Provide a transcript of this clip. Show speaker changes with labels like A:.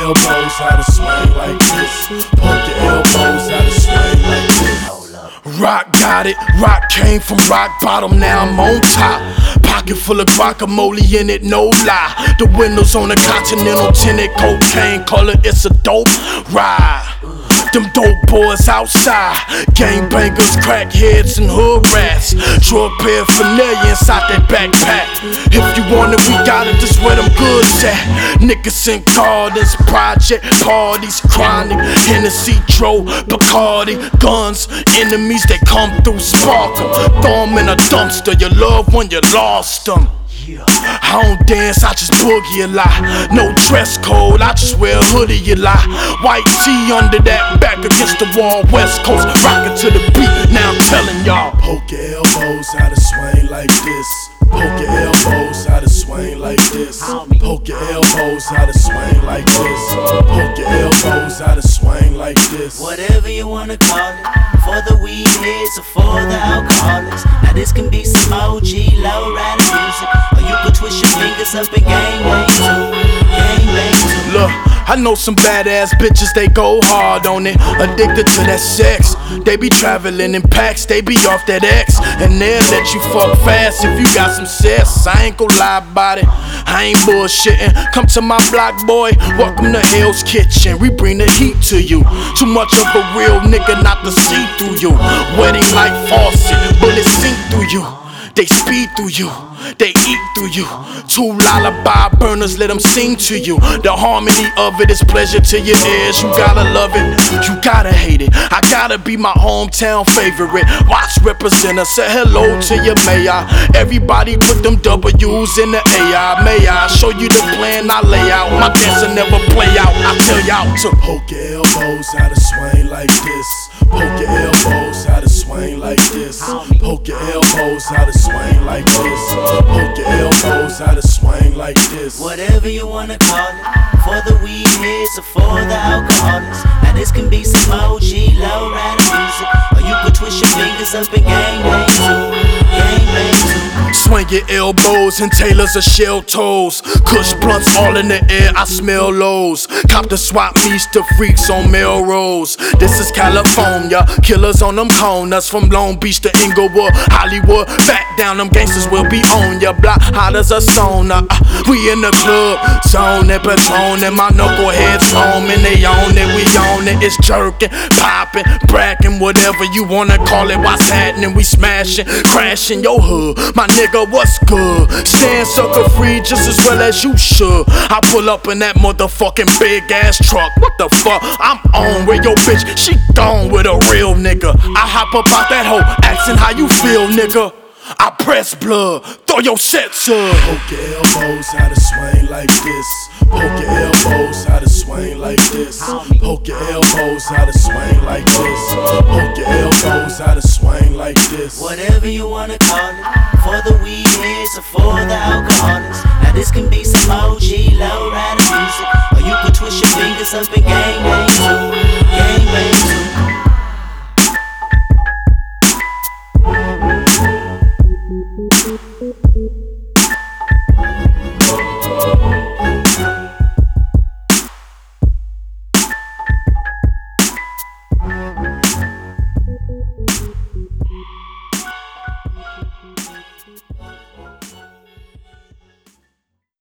A: elbows, how to swing like this. Poke your elbows, how to swing like this. Rock got it, rock came from rock bottom, now I'm on top. Pocket full of guacamole in it, no lie. The windows on the Continental tinted, cocaine color, it's a dope ride. Them dope boys outside, gangbangers, crackheads, and hood rats. Drug paraphernalia inside that backpack. If you want it, we got it, this where them goods at. Niggas in gardens, project parties, chronic, Hennessy, Dro, Bacardi, guns, enemies that come through, spark them. Throw them in a dumpster, your loved one, you lost them. I don't dance, I just boogie a lot. No dress code, I just wear a hoodie a lot. White tee under that, back against the wall, West Coast, rockin' to the beat. Now I'm telling y'all, poke your elbows, how to swing like this. Poke your elbows, how to swing like this. Poke your elbows, how to swing like this. Poke your elbows, how to swing like this.
B: Whatever you wanna call it, for the weed heads or for the alcoholics. Now this can be some OG low-rider music, or you could twist your fingers up and gangbang too. Gangbang too.
A: Look, I know some badass bitches, they go hard on it. Addicted to that sex. They be traveling in packs, they be off that X. And they'll let you fuck fast if you got some sense. I ain't gon' lie about it, I ain't bullshitting. Come to my block, boy, welcome to Hell's Kitchen. We bring the heat to you. Too much of a real nigga not to see through you. Wedding like faucet, bullets sink through you. They speed through you, they eat through you. Two lullaby burners, let them sing to you. The harmony of it is pleasure to your ears. You gotta love it, you gotta hate it. I gotta be my hometown favorite. Watch representer, say hello to your mayor. Everybody put them W's in the AI. May I show you the plan I lay out? My dancer never play out, I tell y'all to poke your elbows, how to swing like this. Poke your elbows, how to swing like this. Poke your elbows, how to swing like this. Poke your elbows, how to swing like this.
B: Whatever you wanna call it, for the weed heads or for the alcoholics. Now this can be some OG low-rider music, or you could twist your fingers up and gangbang too. Gangbang too.
A: Swing your elbows and tailors of shell toes. Kush blunts all in the air, I smell lows. Cop the swap meets to freaks on Melrose. This is California, killers on them corners. From Long Beach to Inglewood, Hollywood. Back down, them gangsters will be on ya block, hot as a sauna. We in the club, zone and Patron, and my knuckleheads foaming. They own it, we own it. It's jerking, popping, bracking, whatever you wanna call it. What's happening? We smashing, crashing your hood. My nigga, what's good? Stand sucker free just as well as you should. I pull up in that motherfucking big ass truck. What the fuck? I'm on with your bitch, she gone with a real nigga. I hop up out that hoe, asking how you feel, nigga. I press blood, throw your sets up. Poke your elbows, how to swing like this. Poke your elbows, how to swing like this. Poke your elbows, how to swing like this. Poke your elbows, how to swing like this.
B: Whatever you wanna call it, for the weed heads or for the alcoholics. Now this can be some OG low-rider music, or you could twist your fingers up and gangbang too. Gangbang too.